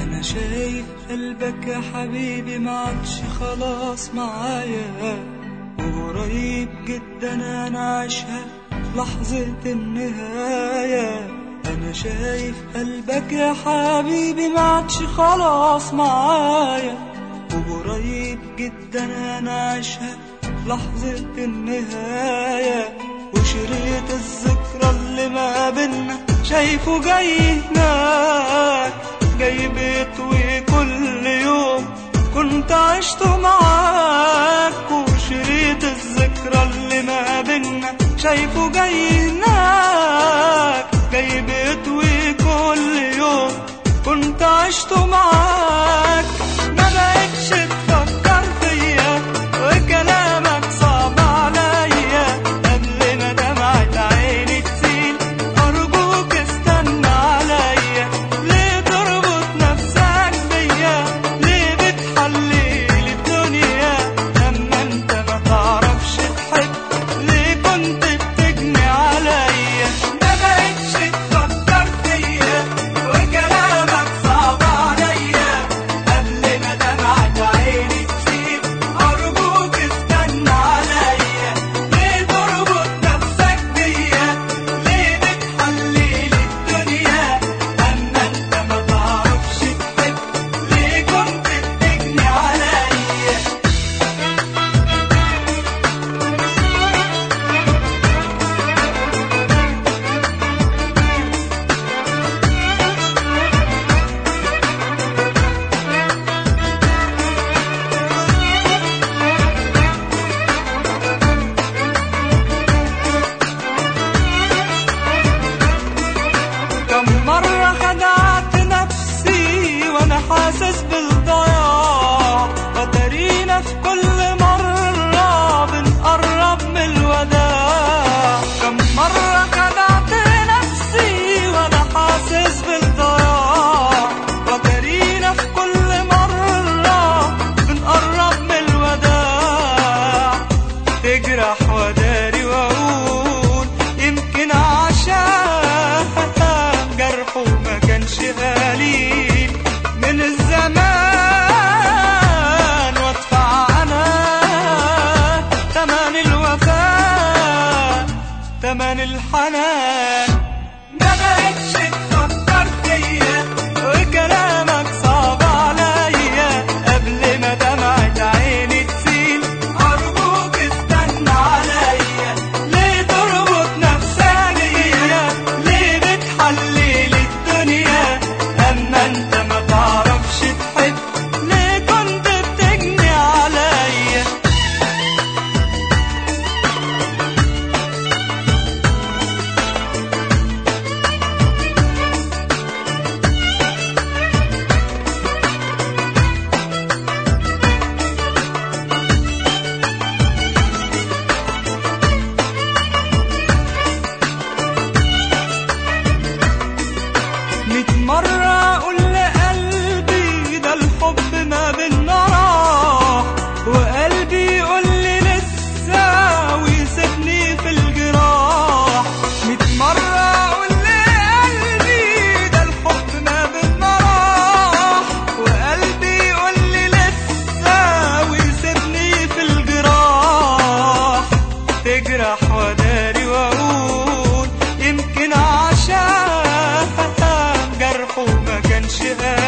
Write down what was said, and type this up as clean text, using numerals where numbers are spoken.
أنا شايف قلبك يا حبيبي ما عادش خلاص معايا، وقريب جدا أنا عايشها لحظة النهاية. أنا شايف قلبك يا حبيبي ما عادش خلاص معايا، وقريب جدا أنا عايشها لحظة النهاية. وشريط الذكرى اللي ما بينا شايفه جاي هناك، جاي بيطوي كل يوم كنت عشته معاك. وشريط الذكرى اللي ما بينا شايفه جاي هناك، جاي بيطوي كل يوم كنت عشته معاك. ما بقتش تفكر فيا وكلامك صعب عليا، قبل ما دمعت عيني تسيل أرجوك استنى عليا. ليه تربط نفسك بيا؟ ليه بتحلل الدنيا لما انت ما تعرفش تحب؟ ليه كنت بتجني عليا؟ ما بقتش تفكر فيا وكلامك صعب عليا، قبل ما دمعت عيني تسيل أرجوك استنى عليا. ليه تربط نفسك بيا؟ ليه بتحلل الدنيا لما انت ما تعرفش تحب؟ ليه كنت بتجني عليا؟ كم مرة خدعت نفسي وانا حاسس بالضياع، وترينا في كل مرة بنقرب من الوداع. كم مرة خدعت نفسي وانا حاسس بالضياع، وترينا في كل مرة بنقرب من الوداع. تجرح وداري واقول يمكن عشان جرحه ما كانش قليل من الزمان، وادفع انا تمن الوفاء تمن الحنان. ما بقتش تفكر فيا وكلامك صعب عليا، قبل ما دمعت عيني تسيل أرجوك استنى عليا. ليه تربط نفسك بيا؟ ليه بتحلل الدنيا أما أنت ما تعرفش تحب؟ ليه كنت بتجني عليا؟ ميت مرة أقول لقلبي ده الحب ما بينا راح، وقلبي يقول لي لسه ويسيبني في الجراح. ميت مرة أقول لقلبي ده الحب ما بينا راح، وقلبي يقول لي لسه ويسيبني في الجراح. تجرح وداري وأقول يمكن عشان جرحه ما كانش